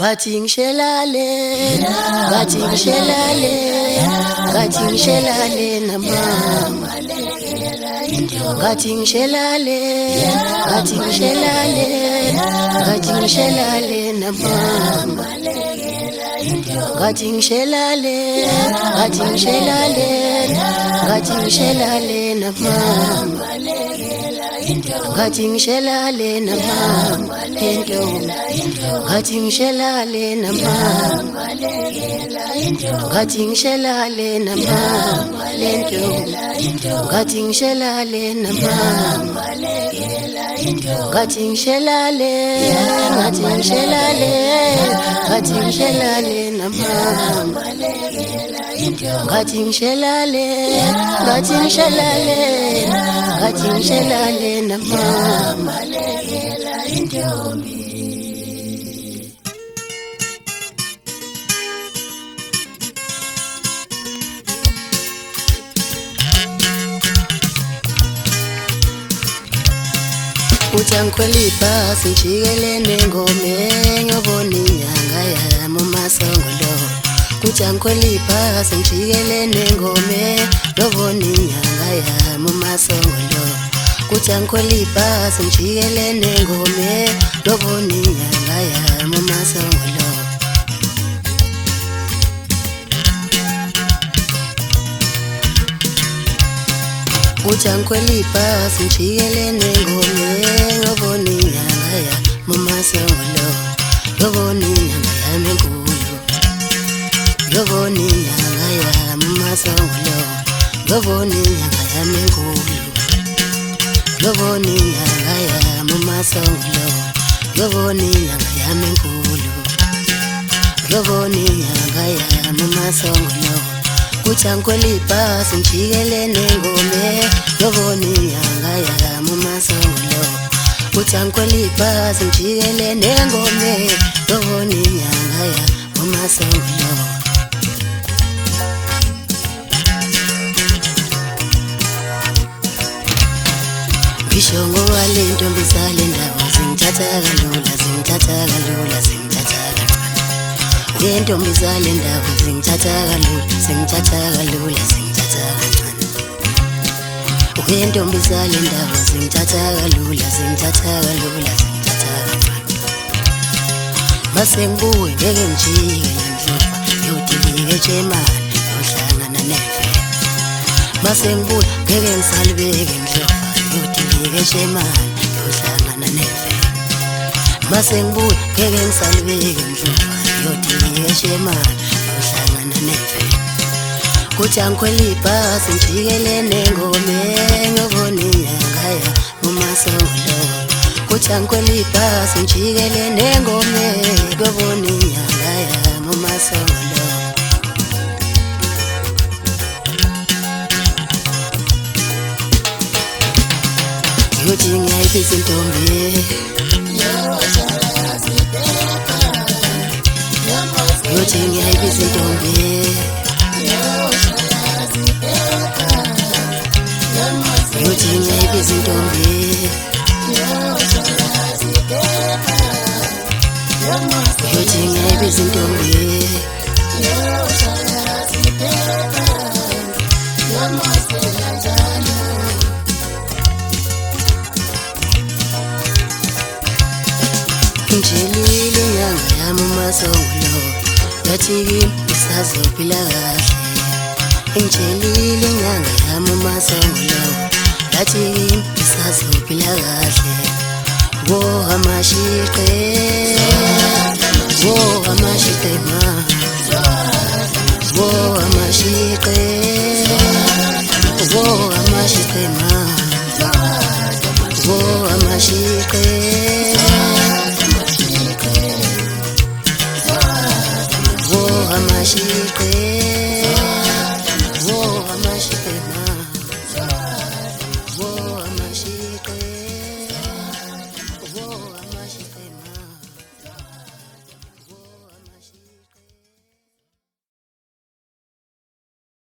Gathi ngishelale namama Gathi ngishelale namama Gathi ngishelale namama Gathi ngishelale namama into Gathi ngishelale namama Gathi ngishelale namama lento Gathi ngishelale namama Gathi ngishelale namama Gathi ngishelale namama Utangikhwela ibhasi ngijikele nengome ngiyobona inyanga yami uMasongolo Utangikhwela ibhasi ngijikele nengome ngiyobona inyanga yami uMasongolo Utangikhwela ibhasi ngijikele nengome ngiyobona inyanga yami uMasongolo Utangikhwela ibhasi ngijikele nengome ngiyobona inyanga yami uMasongolo ngiyobona inyanga yami enkulu ngiyobona inyanga yami uMasongolo ngiyobona inyanga yami enkulu ngiyobona inyanga yami uMasongolo ngiyobona inyanga yami enkulu ngiyobona inyanga yami uMasongolo Utangikhwela ibhasi ngijikele nengome ngiyobona inyanga yami uMasongolo Utangikhwela ibhasi ngijikele nengome ngiyobona inyanga yami uMasongolo Ngisho ngoba le ntombi zale ndaba zingithatha kalula Le ntombi zale ndaba zingithatha kalula kancane Le ntombi zale ndaba zingithatha kalula kancane Mase ngibuye ngeke ngijike ngendlovu yodilika eJemani yohlangana nemvelo Mase ngibuye ngeke ngisalibeke endlovu yodilika eJemani yohlangana nemvelo Mase ngibuye ngeke ngisalibeke endlovu yodilika eJemani yohlangana nemvelo Utangikhwela ibhasi ngijikele nengome ngiyobona inyanga yami uMasongolo Utangikhwela ibhasi ngijikele nengome ngiyobona inyanga yami uMasongolo Ngiyothi ngiyayibiza intombi Ngiyothi ngiyayibiza intombi Ngiyothi ngiyayibiza intombi Ngiyothi ngiyayibiza intombi Ngijelile inyanga yami uMasongolo yathi kimi ngisazophila kahle Ngijelile inyanga yami uMasongolo yathi kimi ngisazophila kahle Wo amashiqe ma Wo amashiqe ma Wo amashiqe Wo amashiqe